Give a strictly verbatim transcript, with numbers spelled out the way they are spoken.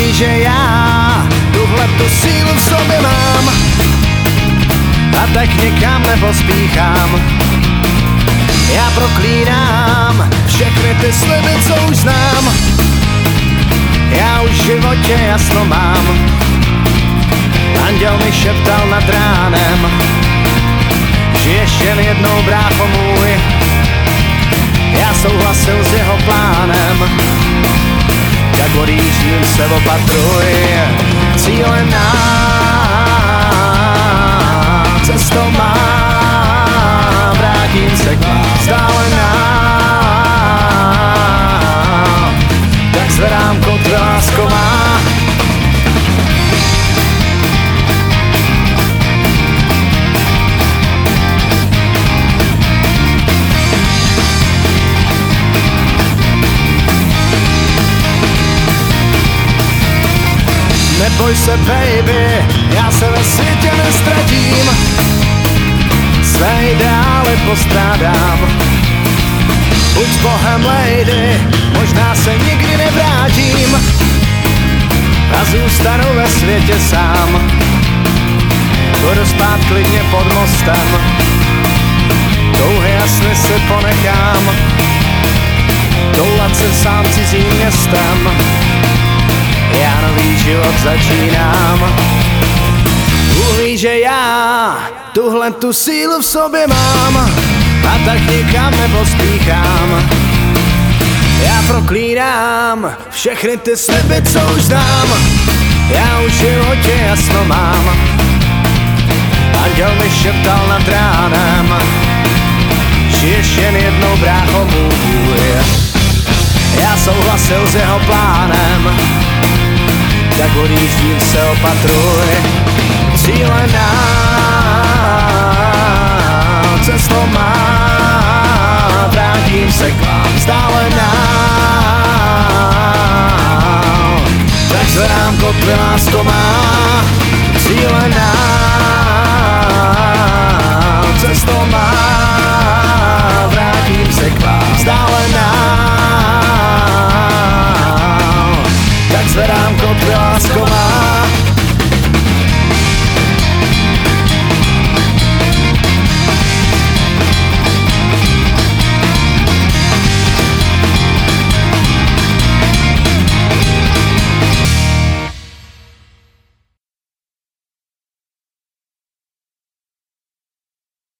ví, že já tuhle tu sílu v sobě mám a tak někam nepospíchám. Já proklínám všechny ty sliby, co už znám. Já už v životě jasno mám. Anděl mi šeptal nad ránem: žiješ jen jednou, brácho můj. Já souhlasil s jeho plánem, jak odjíždím se opatruj. Cíle nám cestou má, vrátím se k vám vzdálená, tak zvedám kotle, lásko má. Neboj se, baby, já se ve světě nestratím, své ideály postrádám. Buď s Bohem, lady, možná se nikdy nevrátím a zůstanu ve světě sám. Budu spát klidně pod mostem, touhy a sny si ponechám, toulat se sám cizím městem. Já nový život začínám. Uví, že já tuhle tu sílu v sobě mám a tak nikam nepospíchám. Já proklínám všechny ty sliby, co už znám. Já už v životě jasno mám. Anděl mi šeptal nad ránem: žiješ jen jednou, brácho můj. Já souhlasil s jeho plánem, tak odjíždím se opatruj. Cíle nám cestou má, vrátím se k vám vzdálená, tak zvedám kotvy, lásko má. Cíle nám cestou má, vrátím se k vám vzdálená, tak zvedám kotvy, lásko má.